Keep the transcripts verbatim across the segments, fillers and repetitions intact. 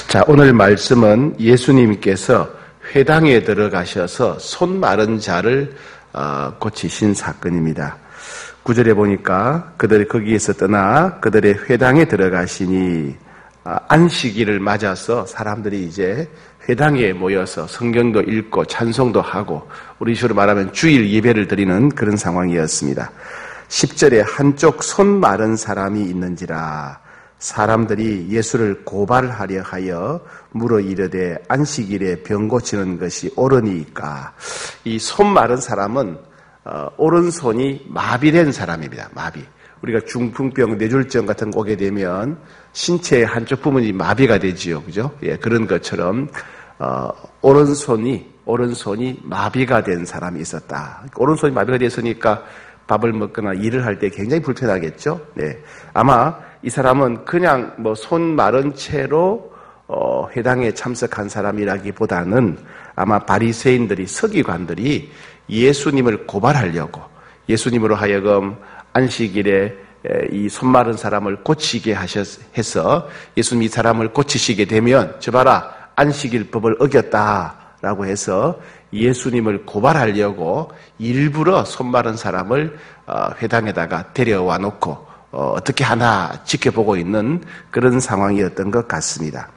자, 오늘 말씀은 예수님께서 회당에 들어가셔서 손 마른 자를 고치신 사건입니다. 구절에 보니까 그들이 거기에서 떠나 그들의 회당에 들어가시니 안식일을 맞아서 사람들이 이제 회당에 모여서 성경도 읽고 찬송도 하고 우리 식으로 말하면 주일 예배를 드리는 그런 상황이었습니다. 십 절에 한쪽 손 마른 사람이 있는지라 사람들이 예수를 고발하려 하여 물어 이르되 안식일에 병 고치는 것이 옳으니까. 이 손 마른 사람은 어, 오른손이 마비된 사람입니다. 마비. 우리가 중풍병, 뇌졸중 같은 거 오게 되면 신체의 한쪽 부분이 마비가 되지요, 그죠? 예, 그런 것처럼 어, 오른손이 오른손이 마비가 된 사람이 있었다. 오른손이 마비가 됐으니까 밥을 먹거나 일을 할 때 굉장히 불편하겠죠. 네, 아마 이 사람은 그냥 뭐 손 마른 채로 어, 회당에 참석한 사람이라기보다는 아마 바리새인들이 서기관들이 예수님을 고발하려고 예수님으로 하여금 안식일에 이 손 마른 사람을 고치게 하셔서 해서 예수님 이 사람을 고치시게 되면 저 봐라 안식일법을 어겼다라고 해서 예수님을 고발하려고 일부러 손 마른 사람을 회당에다가 데려와 놓고 어떻게 하나 지켜보고 있는 그런 상황이었던 것 같습니다.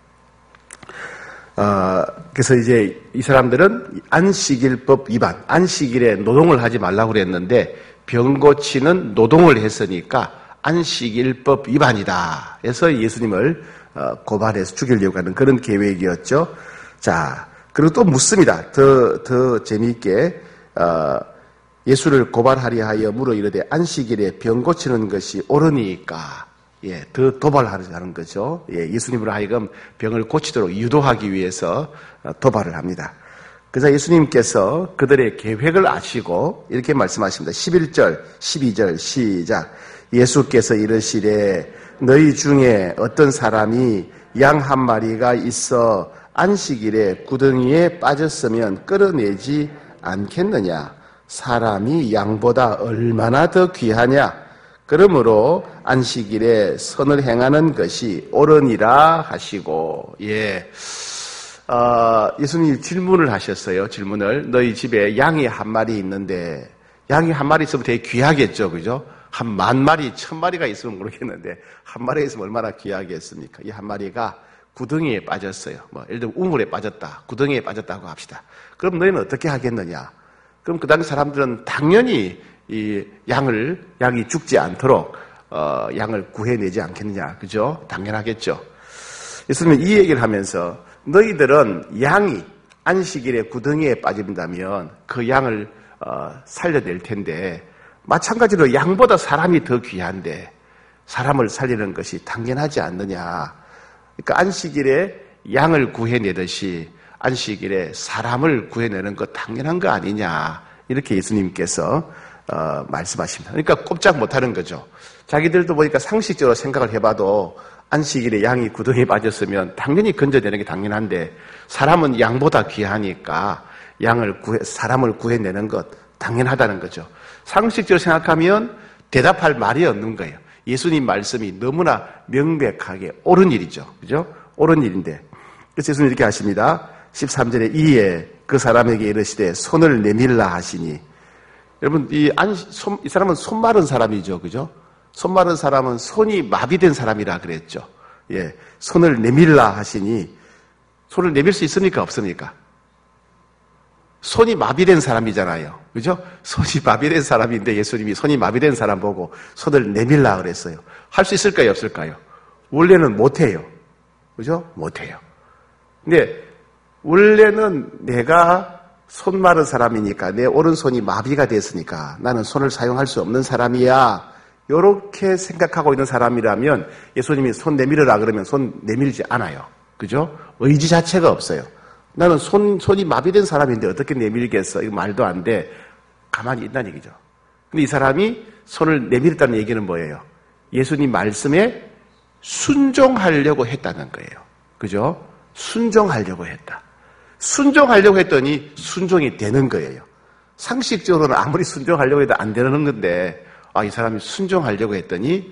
어, 그래서 이제 이 사람들은 안식일법 위반, 안식일에 노동을 하지 말라고 그랬는데 병 고치는 노동을 했으니까 안식일법 위반이다 해서 예수님을 고발해서 죽이려고 하는 그런 계획이었죠. 자, 그리고 또 묻습니다. 더, 더 재미있게, 어, 예수를 고발하려 하여 물어 이르되 안식일에 병 고치는 것이 옳으니까, 예, 더 도발하는 거죠. 예, 예수님으로 하여금 병을 고치도록 유도하기 위해서 도발을 합니다. 그래서 예수님께서 그들의 계획을 아시고 이렇게 말씀하십니다. 십일 절, 십이 절 시작. 예수께서 이르시되 너희 중에 어떤 사람이 양 한 마리가 있어 안식일에 구덩이에 빠졌으면 끌어내지 않겠느냐? 사람이 양보다 얼마나 더 귀하냐? 그러므로 안식일에 선을 행하는 것이 옳으니라 하시고, 예, 어, 예수님이 질문을 하셨어요. 질문을. 너희 집에 양이 한 마리 있는데, 양이 한 마리 있으면 되게 귀하겠죠, 그죠? 한 만 마리, 천 마리가 있으면 모르겠는데, 한 마리가 있으면 얼마나 귀하겠습니까? 이 한 마리가 구덩이에 빠졌어요. 뭐, 예를 들면 우물에 빠졌다. 구덩이에 빠졌다고 합시다. 그럼 너희는 어떻게 하겠느냐? 그럼 그 당시 사람들은 당연히 이 양을, 양이 죽지 않도록, 어, 양을 구해내지 않겠느냐. 그죠? 당연하겠죠. 예수님은 이 얘기를 하면서 너희들은 양이 안식일에 구덩이에 빠진다면 그 양을, 어, 살려낼 텐데 마찬가지로 양보다 사람이 더 귀한데 사람을 살리는 것이 당연하지 않느냐. 그러니까 안식일에 양을 구해내듯이 안식일에 사람을 구해내는 것 당연한 거 아니냐. 이렇게 예수님께서 어, 말씀하십니다. 그러니까 꼼짝 못하는 거죠. 자기들도 보니까 상식적으로 생각을 해봐도 안식일에 양이 구덩이에 빠졌으면 당연히 건져내는 게 당연한데 사람은 양보다 귀하니까 양을 구해, 사람을 구해내는 것 당연하다는 거죠. 상식적으로 생각하면 대답할 말이 없는 거예요. 예수님 말씀이 너무나 명백하게 옳은 일이죠. 그죠? 옳은 일인데. 그래서 예수님 이렇게 하십니다. 십삼 절에 이에 그 사람에게 이르시되 손을 내밀라 하시니. 여러분, 이, 안, 손, 이 사람은 손 마른 사람이죠. 그죠? 손 마른 사람은 손이 마비된 사람이라 그랬죠. 예. 손을 내밀라 하시니. 손을 내밀 수 있습니까? 없습니까? 손이 마비된 사람이잖아요. 그죠? 손이 마비된 사람인데 예수님이 손이 마비된 사람 보고 손을 내밀라 그랬어요. 할 수 있을까요? 없을까요? 원래는 못해요. 그죠? 못해요. 근데 원래는 내가 손 마른 사람이니까 내 오른손이 마비가 됐으니까 나는 손을 사용할 수 없는 사람이야. 이렇게 생각하고 있는 사람이라면 예수님이 손 내밀으라 그러면 손 내밀지 않아요. 그죠? 의지 자체가 없어요. 나는 손, 손이 마비된 사람인데 어떻게 내밀겠어? 이거 말도 안 돼. 가만히 있다는 얘기죠. 근데 이 사람이 손을 내밀었다는 얘기는 뭐예요? 예수님 말씀에 순종하려고 했다는 거예요. 그죠? 순종하려고 했다. 순종하려고 했더니 순종이 되는 거예요. 상식적으로는 아무리 순종하려고 해도 안 되는 건데, 아, 이 사람이 순종하려고 했더니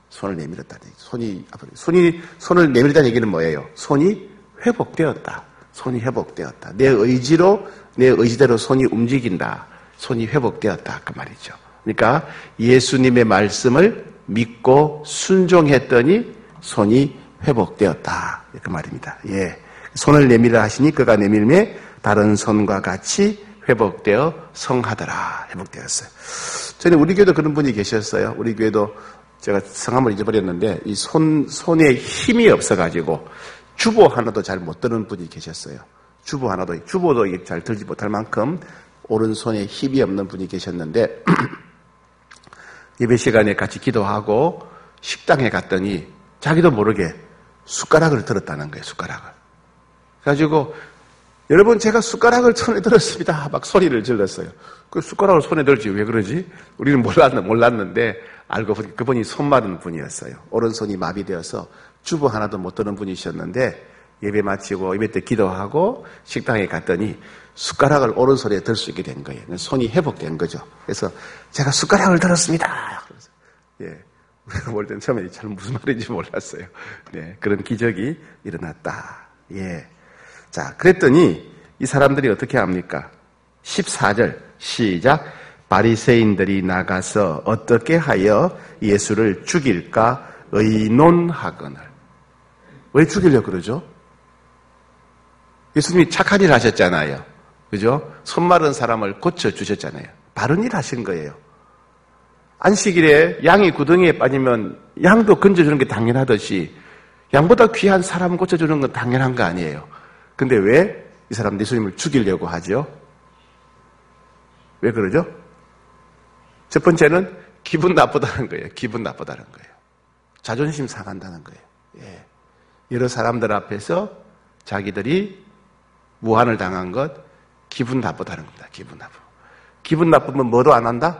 손을 내밀었다는 얘기. 손이, 손이, 손을 내밀었다는 얘기는 뭐예요? 손이 회복되었다. 손이 회복되었다. 내 의지로, 내 의지대로 손이 움직인다. 손이 회복되었다. 그 말이죠. 그러니까 예수님의 말씀을 믿고 순종했더니 손이 회복되었다. 그 말입니다. 예. 손을 내밀라 하시니 그가 내밀매 다른 손과 같이 회복되어 성하더라. 회복되었어요. 저는 우리 교회도 그런 분이 계셨어요. 우리 교회도 제가 성함을 잊어버렸는데 이 손, 손에 힘이 없어가지고 주보 하나도 잘 못 드는 분이 계셨어요. 주보 하나도, 주보도 잘 들지 못할 만큼 오른손에 힘이 없는 분이 계셨는데 예배 시간에 같이 기도하고 식당에 갔더니 자기도 모르게 숟가락을 들었다는 거예요. 숟가락을. 그래가지고 여러분 제가 숟가락을 손에 들었습니다. 막 소리를 질렀어요. 그 숟가락을 손에 들지 왜 그러지? 우리는 몰랐는, 몰랐는데 알고 보니 그분이 손 마른 분이었어요. 오른손이 마비되어서 주부 하나도 못 드는 분이셨는데 예배 마치고 예배 때 기도하고 식당에 갔더니 숟가락을 오른손에 들 수 있게 된 거예요. 손이 회복된 거죠. 그래서 제가 숟가락을 들었습니다. 그래서 예, 우리가 볼 때는 처음에 잘 무슨 말인지 몰랐어요. 네, 그런 기적이 일어났다. 예. 자, 그랬더니 이 사람들이 어떻게 합니까? 십사 절 시작. 바리새인들이 나가서 어떻게 하여 예수를 죽일까 의논하거늘. 왜 죽이려고 그러죠? 예수님이 착한 일 하셨잖아요. 그죠? 손 마른 사람을 고쳐주셨잖아요. 바른 일 하신 거예요. 안식일에 양이 구덩이에 빠지면 양도 건져주는 게 당연하듯이 양보다 귀한 사람을 고쳐주는 건 당연한 거 아니에요. 근데 왜 이 사람 예수님을 죽이려고 하죠? 왜 그러죠? 첫 번째는 기분 나쁘다는 거예요. 기분 나쁘다는 거예요. 자존심 상한다는 거예요. 예. 여러 사람들 앞에서 자기들이 무한을 당한 것, 기분 나쁘다는 겁니다. 기분 나쁘. 기분 나쁘면 뭐도 안 한다?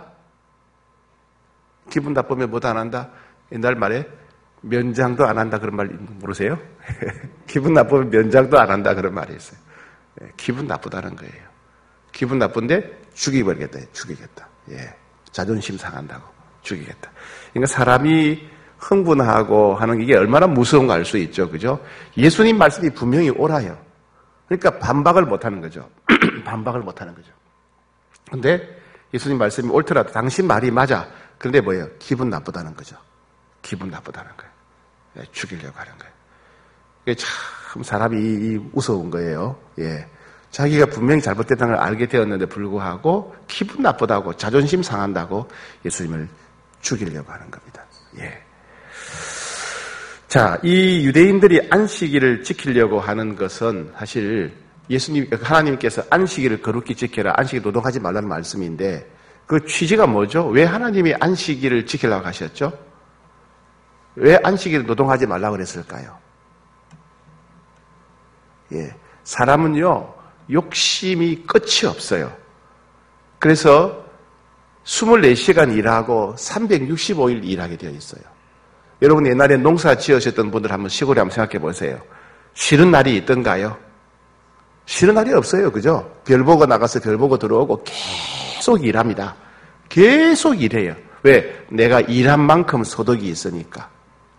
기분 나쁘면 뭐도 안 한다? 옛날 말에 면장도 안 한다 그런 말 모르세요? 기분 나쁘면 면장도 안 한다 그런 말이 있어요. 예, 기분 나쁘다는 거예요. 기분 나쁜데 죽이버리겠다. 죽이겠다. 예, 자존심 상한다고 죽이겠다. 그러니까 사람이 흥분하고 하는 이게 얼마나 무서운 거 알 수 있죠. 그죠? 예수님 말씀이 분명히 옳아요. 그러니까 반박을 못 하는 거죠. 반박을 못 하는 거죠. 근데 예수님 말씀이 옳더라도 당신 말이 맞아. 그런데 뭐예요? 기분 나쁘다는 거죠. 기분 나쁘다는 거예요. 예, 죽이려고 하는 거예요. 이게 참 사람이 무서운 거예요. 예. 자기가 분명히 잘못됐다는 걸 알게 되었는데 불구하고 기분 나쁘다고 자존심 상한다고 예수님을 죽이려고 하는 겁니다. 예. 자, 이 유대인들이 안식일을 지키려고 하는 것은 사실 예수님, 하나님께서 안식일을 거룩히 지켜라, 안식일 노동하지 말라는 말씀인데 그 취지가 뭐죠? 왜 하나님이 안식일을 지키려고 하셨죠? 왜 안식일을 노동하지 말라고 그랬을까요? 예. 사람은요, 욕심이 끝이 없어요. 그래서 이십사 시간 일하고 삼백육십오 일 일하게 되어 있어요. 여러분 옛날에 농사 지으셨던 분들 한번 시골에 한번 생각해 보세요. 쉬는 날이 있던가요? 쉬는 날이 없어요. 그죠? 별 보고 나가서 별 보고 들어오고 계속 일합니다. 계속 일해요. 왜? 내가 일한 만큼 소득이 있으니까.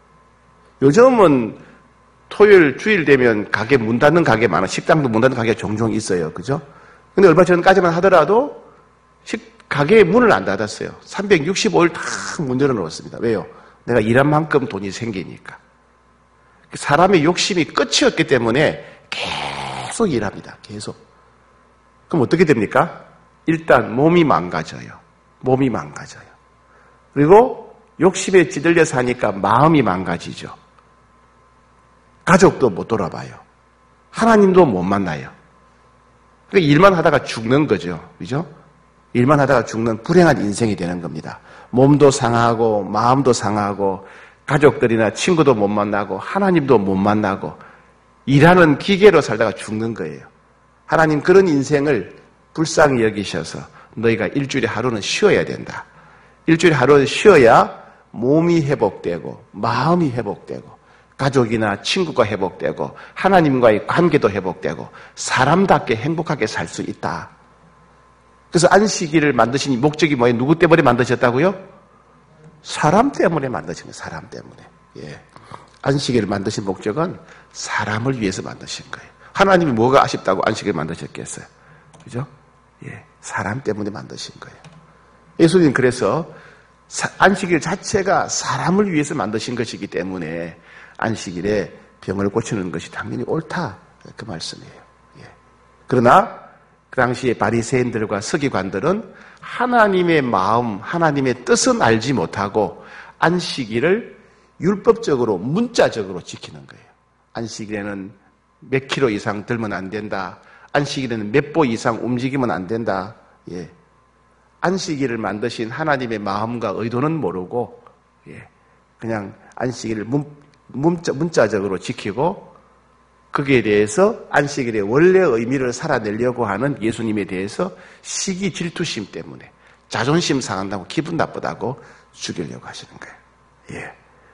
요즘은 토요일, 주일 되면 가게 문 닫는 가게 많아. 식당도 문 닫는 가게가 종종 있어요. 그죠? 근데 얼마 전까지만 하더라도 식, 가게에 문을 안 닫았어요. 삼백육십오 일 다 문 열어놓았습니다. 왜요? 내가 일한 만큼 돈이 생기니까. 사람의 욕심이 끝이 없기 때문에 계속 일합니다. 계속. 그럼 어떻게 됩니까? 일단 몸이 망가져요. 몸이 망가져요. 그리고 욕심에 찌들려 사니까 마음이 망가지죠. 가족도 못 돌아봐요. 하나님도 못 만나요. 그러니까 일만 하다가 죽는 거죠. 그죠? 일만 하다가 죽는 불행한 인생이 되는 겁니다. 몸도 상하고 마음도 상하고 가족들이나 친구도 못 만나고 하나님도 못 만나고 일하는 기계로 살다가 죽는 거예요. 하나님 그런 인생을 불쌍히 여기셔서 너희가 일주일에 하루는 쉬어야 된다. 일주일에 하루는 쉬어야 몸이 회복되고 마음이 회복되고 가족이나 친구가 회복되고 하나님과의 관계도 회복되고 사람답게 행복하게 살 수 있다. 그래서 안식일을 만드신 목적이 뭐예요? 누구 때문에 만드셨다고요? 사람 때문에 만드신 거예요. 사람 때문에. 예. 안식일을 만드신 목적은 사람을 위해서 만드신 거예요. 하나님이 뭐가 아쉽다고 안식일을 만드셨겠어요? 그죠? 예. 사람 때문에 만드신 거예요. 예수님 그래서 안식일 자체가 사람을 위해서 만드신 것이기 때문에 안식일에 병을 고치는 것이 당연히 옳다. 그 말씀이에요. 예. 그러나 그 당시에 바리새인들과 서기관들은 하나님의 마음, 하나님의 뜻은 알지 못하고 안식일을 율법적으로, 문자적으로 지키는 거예요. 안식일에는 몇 킬로 이상 들면 안 된다. 안식일에는 몇 보 이상 움직이면 안 된다. 예. 안식일을 만드신 하나님의 마음과 의도는 모르고, 예. 그냥 안식일을 문, 문자, 문자적으로 지키고, 거기에 대해서 안식일의 원래 의미를 살아내려고 하는 예수님에 대해서 시기 질투심 때문에 자존심 상한다고 기분 나쁘다고 죽이려고 하시는 거예요. 예.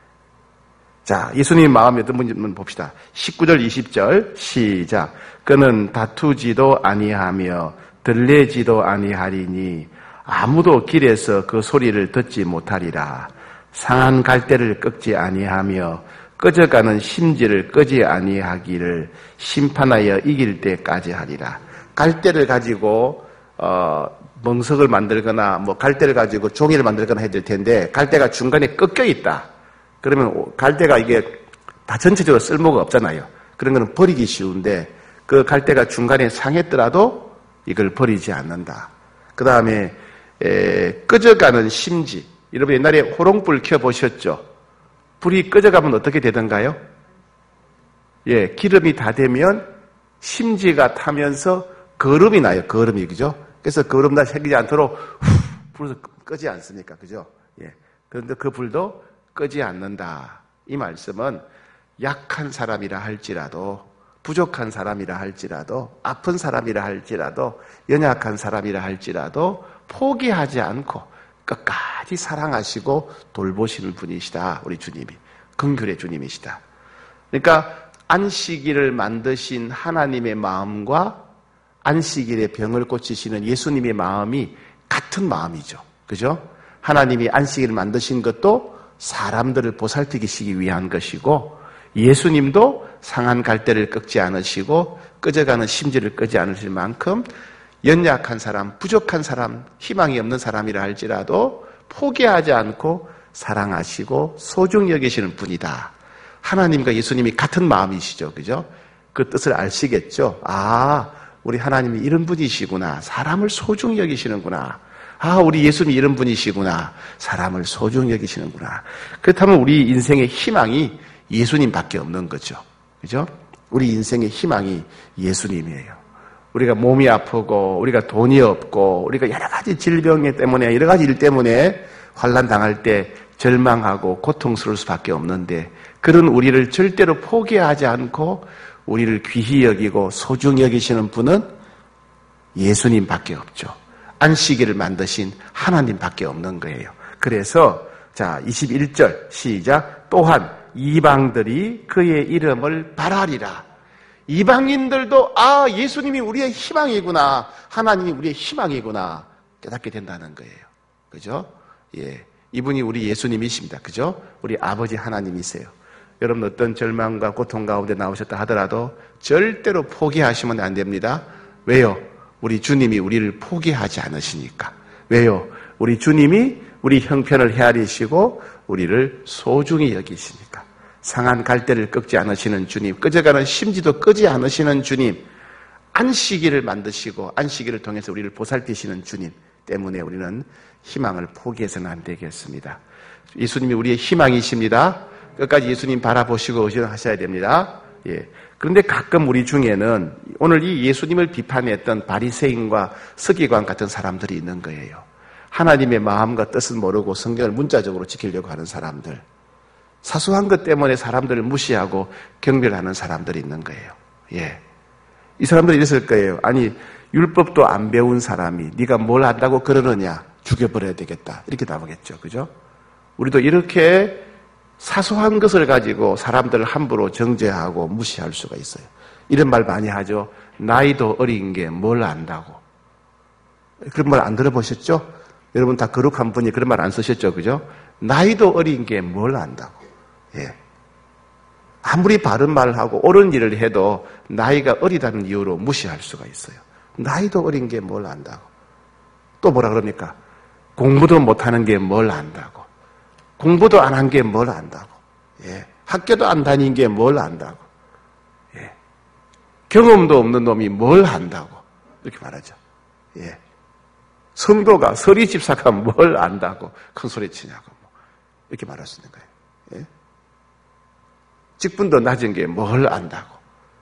자, 예수님의 마음이 어떤 분인지 한번 봅시다. 십구 절, 이십 절 시작. 그는 다투지도 아니하며 들레지도 아니하리니 아무도 길에서 그 소리를 듣지 못하리라. 상한 갈대를 꺾지 아니하며 꺼져가는 심지를 끄지 아니하기를 심판하여 이길 때까지 하리라. 갈대를 가지고 어, 멍석을 만들거나 뭐 갈대를 가지고 종이를 만들거나 해야 될 텐데 갈대가 중간에 꺾여 있다. 그러면 갈대가 이게 다 전체적으로 쓸모가 없잖아요. 그런 거는 버리기 쉬운데 그 갈대가 중간에 상했더라도 이걸 버리지 않는다. 그 다음에 꺼져가는 심지. 여러분 옛날에 호롱불 켜보셨죠? 불이 꺼져가면 어떻게 되던가요? 예, 기름이 다 되면 심지가 타면서 거름이 나요. 거름이, 그죠? 그래서 거름 다 생기지 않도록 후, 불을 끄지 않습니까? 그죠? 예. 그런데 그 불도 끄지 않는다. 이 말씀은 약한 사람이라 할지라도, 부족한 사람이라 할지라도, 아픈 사람이라 할지라도, 연약한 사람이라 할지라도 포기하지 않고 끝까지 사랑하시고 돌보시는 분이시다. 우리 주님이. 긍휼의 주님이시다. 그러니까 안식일을 만드신 하나님의 마음과 안식일의 병을 고치시는 예수님의 마음이 같은 마음이죠. 그죠? 하나님이 안식일을 만드신 것도 사람들을 보살피기 위한 것이고 예수님도 상한 갈대를 꺾지 않으시고 꺼져가는 심지를 끄지 않으실 만큼 연약한 사람, 부족한 사람, 희망이 없는 사람이라 할지라도 포기하지 않고 사랑하시고 소중히 여기시는 분이다. 하나님과 예수님이 같은 마음이시죠. 그죠? 그 뜻을 아시겠죠? 아, 우리 하나님이 이런 분이시구나. 사람을 소중히 여기시는구나. 아, 우리 예수님이 이런 분이시구나. 사람을 소중히 여기시는구나. 그렇다면 우리 인생의 희망이 예수님밖에 없는 거죠. 그죠? 우리 인생의 희망이 예수님이에요. 우리가 몸이 아프고 우리가 돈이 없고 우리가 여러 가지 질병 때문에 여러 가지 일 때문에 환난 당할 때 절망하고 고통스러울 수밖에 없는데 그런 우리를 절대로 포기하지 않고 우리를 귀히 여기고 소중히 여기시는 분은 예수님밖에 없죠. 안식일을 만드신 하나님밖에 없는 거예요. 그래서 자 이십일 절 시작. 또한 이방들이 그의 이름을 바라리라. 이방인들도 아 예수님이 우리의 희망이구나. 하나님이 우리의 희망이구나. 깨닫게 된다는 거예요. 그죠? 예, 이분이 우리 예수님이십니다. 그죠? 우리 아버지 하나님이세요. 여러분 어떤 절망과 고통 가운데 나오셨다 하더라도 절대로 포기하시면 안 됩니다. 왜요? 우리 주님이 우리를 포기하지 않으시니까. 왜요? 우리 주님이 우리 형편을 헤아리시고 우리를 소중히 여기시니까. 상한 갈대를 꺾지 않으시는 주님, 꺼져가는 심지도 끄지 않으시는 주님, 안식일을 만드시고 안식일을 통해서 우리를 보살피시는 주님 때문에 우리는 희망을 포기해서는 안 되겠습니다. 예수님이 우리의 희망이십니다. 끝까지 예수님 바라보시고 의존하셔야 됩니다. 예. 그런데 가끔 우리 중에는 오늘 이 예수님을 비판했던 바리새인과 서기관 같은 사람들이 있는 거예요. 하나님의 마음과 뜻을 모르고 성경을 문자적으로 지키려고 하는 사람들. 사소한 것 때문에 사람들을 무시하고 경멸하는 사람들이 있는 거예요. 예. 이 사람들이 이랬을 거예요. 아니, 율법도 안 배운 사람이 네가 뭘 안다고 그러느냐? 죽여버려야 되겠다. 이렇게 나오겠죠. 그죠? 우리도 이렇게 사소한 것을 가지고 사람들을 함부로 정죄하고 무시할 수가 있어요. 이런 말 많이 하죠. 나이도 어린 게 뭘 안다고. 그런 말 안 들어보셨죠? 여러분 다 거룩한 분이 그런 말 안 쓰셨죠, 그죠? 나이도 어린 게 뭘 안다고. 예. 아무리 바른 말을 하고 옳은 일을 해도 나이가 어리다는 이유로 무시할 수가 있어요. 나이도 어린 게 뭘 안다고. 또 뭐라 그럽니까? 공부도 못하는 게 뭘 안다고. 공부도 안 한 게 뭘 안다고. 예. 학교도 안 다닌 게 뭘 안다고. 예. 경험도 없는 놈이 뭘 안다고. 이렇게 말하죠. 예. 성도가 서리 집사가 뭘 안다고 큰 소리 치냐고. 이렇게 말할 수 있는 거예요. 예. 직분도 낮은 게 뭘 안다고.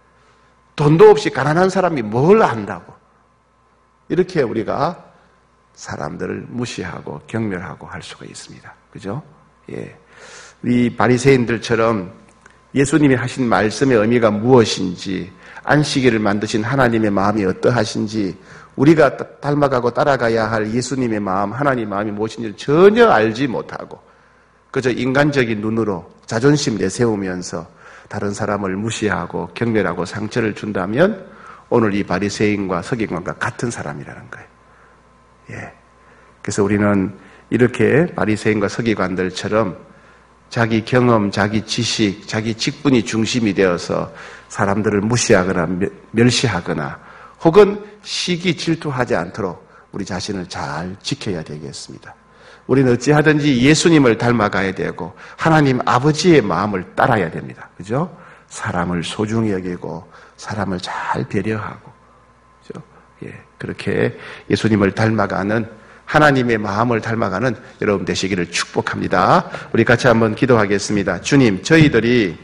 돈도 없이 가난한 사람이 뭘 안다고. 이렇게 우리가 사람들을 무시하고 경멸하고 할 수가 있습니다. 그죠? 예. 이 바리새인들처럼 예수님이 하신 말씀의 의미가 무엇인지, 안식일을 만드신 하나님의 마음이 어떠하신지, 우리가 닮아가고 따라가야 할 예수님의 마음, 하나님의 마음이 무엇인지를 전혀 알지 못하고 그저 인간적인 눈으로 자존심 내세우면서 다른 사람을 무시하고 경멸하고 상처를 준다면 오늘 이 바리새인과 서기관과 같은 사람이라는 거예요. 예. 그래서 우리는 이렇게 바리새인과 서기관들처럼 자기 경험, 자기 지식, 자기 직분이 중심이 되어서 사람들을 무시하거나 멸시하거나 혹은 시기 질투하지 않도록 우리 자신을 잘 지켜야 되겠습니다. 우리는 어찌하든지 예수님을 닮아가야 되고 하나님 아버지의 마음을 따라야 됩니다. 그죠? 사람을 소중히 여기고 사람을 잘 배려하고, 그죠? 예, 그렇게 예수님을 닮아가는 하나님의 마음을 닮아가는 여러분 되시기를 축복합니다. 우리 같이 한번 기도하겠습니다. 주님, 저희들이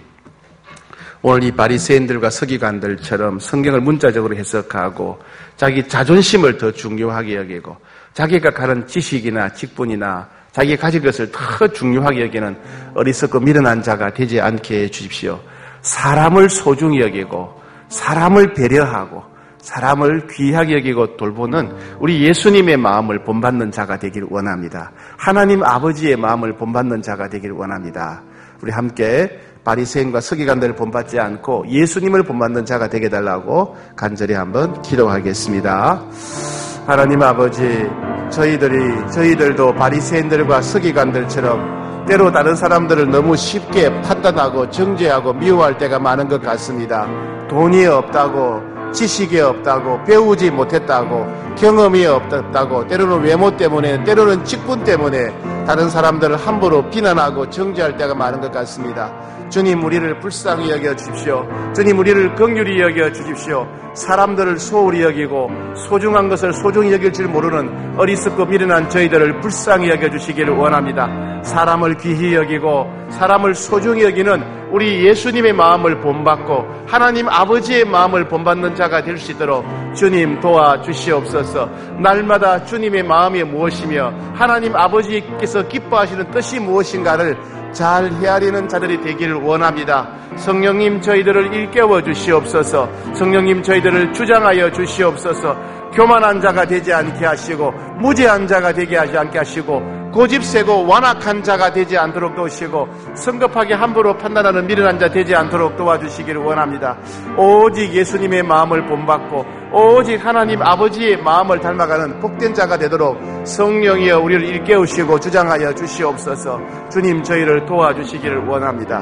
오늘 이 바리새인들과 서기관들처럼 성경을 문자적으로 해석하고 자기 자존심을 더 중요하게 여기고 자기가 가는 지식이나 직분이나 자기가 가진 것을 더 중요하게 여기는 어리석고 미련한 자가 되지 않게 해주십시오. 사람을 소중히 여기고 사람을 배려하고 사람을 귀하게 여기고 돌보는 우리 예수님의 마음을 본받는 자가 되길 원합니다. 하나님 아버지의 마음을 본받는 자가 되길 원합니다. 우리 함께 바리새인과 서기관들을 본받지 않고 예수님을 본받는 자가 되게 달라고 간절히 한번 기도하겠습니다. 하나님 아버지, 저희들이 저희들도 바리새인들과 서기관들처럼 때로 다른 사람들을 너무 쉽게 판단하고 정죄하고 미워할 때가 많은 것 같습니다. 돈이 없다고, 지식이 없다고, 배우지 못했다고, 경험이 없다고, 때로는 외모 때문에, 때로는 직분 때문에 다른 사람들을 함부로 비난하고 정죄할 때가 많은 것 같습니다. 주님, 우리를 불쌍히 여겨 주십시오. 주님, 우리를 긍휼히 여겨 주십시오. 사람들을 소홀히 여기고 소중한 것을 소중히 여길 줄 모르는 어리석고 미련한 저희들을 불쌍히 여겨 주시기를 원합니다. 사람을 귀히 여기고 사람을 소중히 여기는 우리 예수님의 마음을 본받고 하나님 아버지의 마음을 본받는 자가 될 수 있도록 주님 도와주시옵소서. 날마다 주님의 마음이 무엇이며 하나님 아버지께서 기뻐하시는 뜻이 무엇인가를 잘 헤아리는 자들이 되기를 원합니다. 성령님, 저희들을 일깨워 주시옵소서. 성령님, 저희들을 주장하여 주시옵소서. 교만한 자가 되지 않게 하시고 무죄한 자가 되게 하지 않게 하시고 고집세고 완악한 자가 되지 않도록 도우시고 성급하게 함부로 판단하는 미련한 자 되지 않도록 도와주시기를 원합니다. 오직 예수님의 마음을 본받고 오직 하나님 아버지의 마음을 닮아가는 복된 자가 되도록 성령이여 우리를 일깨우시고 주장하여 주시옵소서. 주님, 저희를 도와주시기를 원합니다.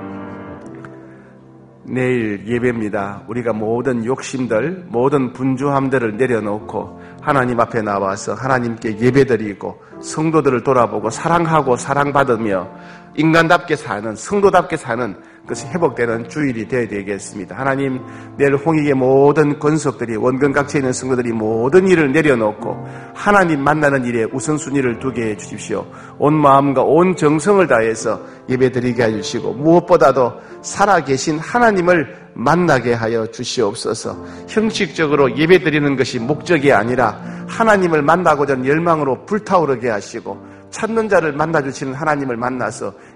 내일 예배입니다. 우리가 모든 욕심들, 모든 분주함들을 내려놓고 하나님 앞에 나와서 하나님께 예배드리고 성도들을 돌아보고 사랑하고 사랑받으며 인간답게 사는, 성도답게 사는 것이 회복되는 주일이 되어야 되겠습니다. 하나님, 내일 홍익의 모든 권속들이, 원근각지에 있는 성도들이 모든 일을 내려놓고 하나님 만나는 일에 우선순위를 두게 해주십시오. 온 마음과 온 정성을 다해서 예배드리게 해주시고 무엇보다도 살아계신 하나님을 만나게 하여 주시옵소서. 형식적으로 예배드리는 것이 목적이 아니라 하나님을 만나고자 하는 열망으로 불타오르게 하시고 찾는 자를 만나주시는 하나님을 만나서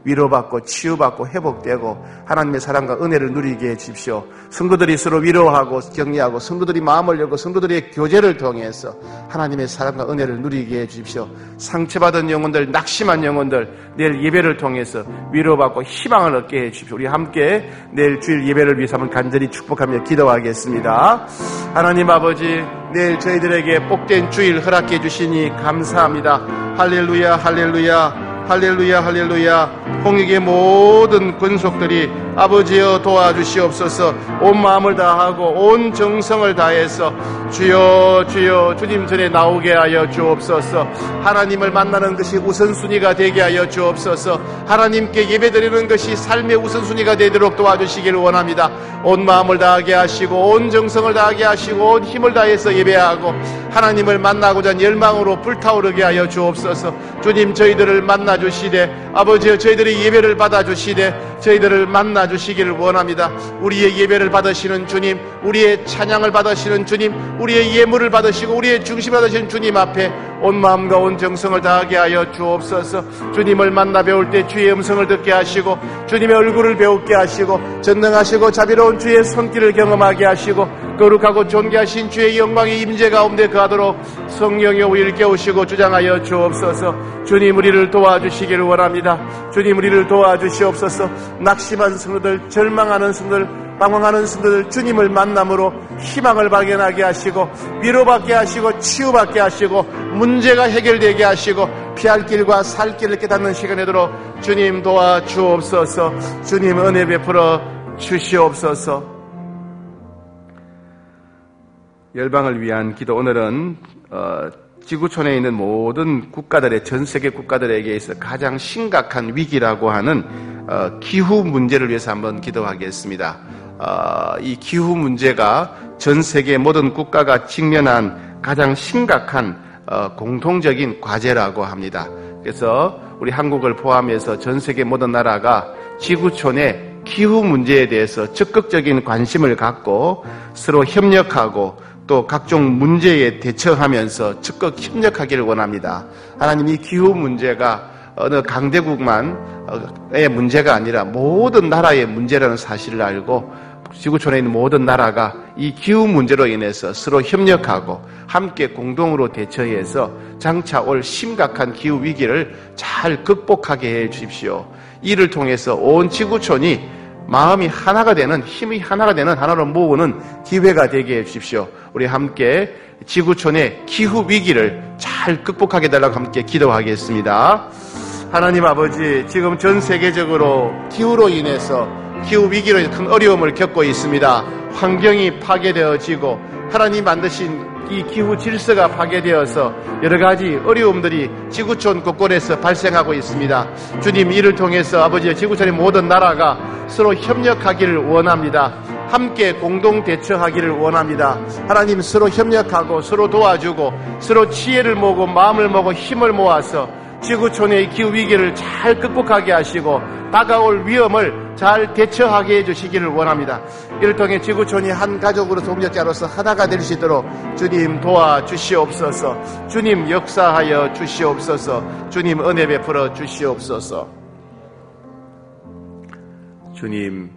위로받고 치유받고 회복되고 하나님의 사랑과 은혜를 누리게 해주십시오. 성도들이 서로 위로하고 격려하고 성도들이 마음을 열고 성도들의 교제를 통해서 하나님의 사랑과 은혜를 누리게 해주십시오. 상처받은 영혼들, 낙심한 영혼들 내일 예배를 통해서 위로받고 희망을 얻게 해주십시오. 우리 함께 내일 주일 예배를 위해서 한번 간절히 축복하며 기도하겠습니다. 하나님 아버지, 내일 저희들에게 복된 주일 허락해 주시니 감사합니다. 할렐루야, 할렐루야, 할렐루야, 할렐루야. 홍익의 모든 권속들이 아버지여 도와주시옵소서. 온 마음을 다하고 온 정성을 다해서 주여 주여 주님 전에 나오게 하여 주옵소서. 하나님을 만나는 것이 우선순위가 되게 하여 주옵소서. 하나님께 예배드리는 것이 삶의 우선순위가 되도록 도와주시기를 원합니다. 온 마음을 다하게 하시고 온 정성을 다하게 하시고 온 힘을 다해서 예배하고 하나님을 만나고자 하는 열망으로 불타오르게 하여 주옵소서. 주님, 저희들을 만나 주시되 아버지여 저희들의 예배를 받아 주시되 저희들을 만나 주시기를 원합니다. 우리의 예배를 받으시는 주님, 우리의 찬양을 받으시는 주님, 우리의 예물을 받으시고 우리의 중심을 받으시는 주님 앞에 온 마음과 온 정성을 다하게 하여 주옵소서. 주님을 만나 배울 때 주의 음성을 듣게 하시고 주님의 얼굴을 배우게 하시고 전능하시고 자비로운 주의 손길을 경험하게 하시고 거룩하고 존귀하신 주의 영광의 임재 가운데 거하도록 성령의 우리를 깨우시고 주장하여 주옵소서. 주님, 우리를 도와주시기를 원합니다. 주님, 우리를 도와주시옵소서. 낙심한 성도들, 절망하는 성도들, 방황하는 성도들 주님을 만남으로 희망을 발견하게 하시고 위로받게 하시고 치유받게 하시고 문제가 해결되게 하시고 피할 길과 살 길을 깨닫는 시간이 되도록 주님 도와주옵소서. 주님, 은혜 베풀어 주시옵소서. 열방을 위한 기도. 오늘은 어, 지구촌에 있는 모든 국가들의, 전 세계 국가들에게 있어 가장 심각한 위기라고 하는 어, 기후 문제를 위해서 한번 기도하겠습니다. 어, 이 기후 문제가 전 세계 모든 국가가 직면한 가장 심각한 어, 공통적인 과제라고 합니다. 그래서 우리 한국을 포함해서 전 세계 모든 나라가 지구촌의 기후 문제에 대해서 적극적인 관심을 갖고 서로 협력하고 또 각종 문제에 대처하면서 적극 협력하기를 원합니다. 하나님, 이 기후 문제가 어느 강대국만의 문제가 아니라 모든 나라의 문제라는 사실을 알고 지구촌에 있는 모든 나라가 이 기후 문제로 인해서 서로 협력하고 함께 공동으로 대처해서 장차 올 심각한 기후 위기를 잘 극복하게 해 주십시오. 이를 통해서 온 지구촌이 마음이 하나가 되는, 힘이 하나가 되는, 하나로 모으는 기회가 되게 해주십시오. 우리 함께 지구촌의 기후 위기를 잘 극복하게 해달라고 함께 기도하겠습니다. 하나님 아버지, 지금 전 세계적으로 기후로 인해서, 기후 위기로 인해서 큰 어려움을 겪고 있습니다. 환경이 파괴되어지고 하나님 만드신 이 기후 질서가 파괴되어서 여러 가지 어려움들이 지구촌 곳곳에서 발생하고 있습니다. 주님, 이를 통해서 아버지, 지구촌의 모든 나라가 서로 협력하기를 원합니다. 함께 공동 대처하기를 원합니다. 하나님, 서로 협력하고 서로 도와주고 서로 지혜를 모으고 마음을 모으고 힘을 모아서 지구촌의 기후 위기를 잘 극복하게 하시고 다가올 위험을 잘 대처하게 해주시기를 원합니다. 이를 통해 지구촌이 한 가족으로 동역자로서 하나가 될 수 있도록 주님 도와주시옵소서. 주님 역사하여 주시옵소서. 주님 은혜 베풀어 주시옵소서. 주님,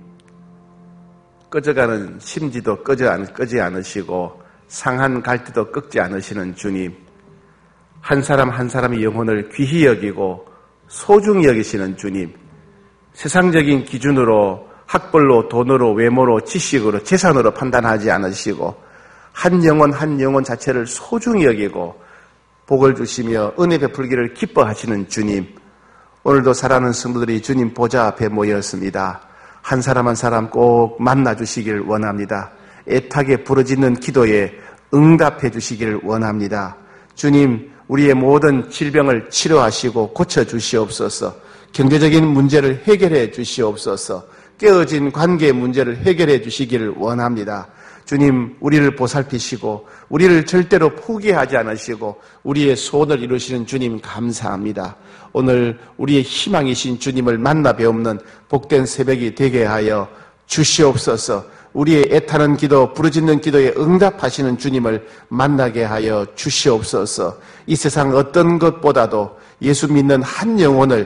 꺼져가는 심지도 꺼져 않, 꺼지 않으시고 상한 갈대도 꺾지 않으시는 주님, 한 사람 한 사람의 영혼을 귀히 여기고 소중히 여기시는 주님, 세상적인 기준으로 학벌로, 돈으로, 외모로, 지식으로, 재산으로 판단하지 않으시고 한 영혼 한 영혼 자체를 소중히 여기고 복을 주시며 은혜 베풀기를 기뻐하시는 주님, 오늘도 사랑하는 성도들이 주님 보좌 앞에 모였습니다. 한 사람 한 사람 꼭 만나 주시기를 원합니다. 애타게 부르짖는 기도에 응답해 주시기를 원합니다. 주님, 우리의 모든 질병을 치료하시고 고쳐주시옵소서. 경제적인 문제를 해결해 주시옵소서. 깨어진 관계의 문제를 해결해 주시기를 원합니다. 주님, 우리를 보살피시고 우리를 절대로 포기하지 않으시고 우리의 소원을 이루시는 주님 감사합니다. 오늘 우리의 희망이신 주님을 만나 배우는 복된 새벽이 되게 하여 주시옵소서. 우리의 애타는 기도, 부르짖는 기도에 응답하시는 주님을 만나게 하여 주시옵소서. 이 세상 어떤 것보다도 예수 믿는 한 영혼을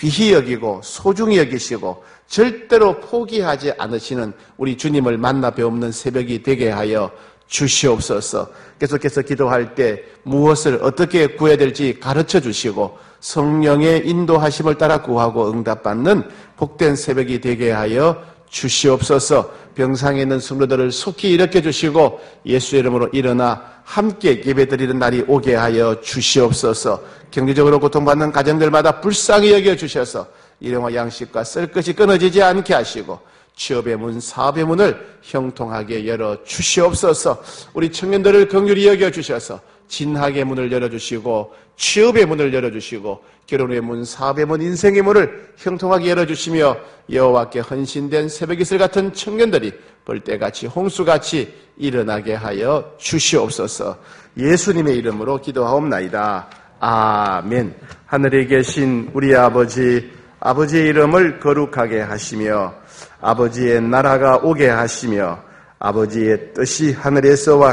귀히 여기고 소중히 여기시고 절대로 포기하지 않으시는 우리 주님을 만나 뵈옵는 새벽이 되게 하여 주시옵소서. 계속해서 기도할 때 무엇을 어떻게 구해야 될지 가르쳐 주시고 성령의 인도하심을 따라 구하고 응답받는 복된 새벽이 되게 하여 주시옵소서. 병상에 있는 성도들을 속히 일으켜 주시고 예수의 이름으로 일어나 함께 예배드리는 날이 오게 하여 주시옵소서. 경제적으로 고통받는 가정들마다 불쌍히 여겨 주셔서 일용할 양식과 쓸 것이 끊어지지 않게 하시고 취업의 문, 사업의 문을 형통하게 열어 주시옵소서. 우리 청년들을 긍휼히 여겨 주셔서 진학의 문을 열어주시고 취업의 문을 열어주시고 결혼의 문, 사업의 문, 인생의 문을 형통하게 열어주시며 여호와께 헌신된 새벽이슬 같은 청년들이 벌떼같이 홍수같이 일어나게 하여 주시옵소서. 예수님의 이름으로 기도하옵나이다. 아멘. 하늘에 계신 우리 아버지, 아버지의 이름을 거룩하게 하시며 아버지의 나라가 오게 하시며 아버지의 뜻이 하늘에서와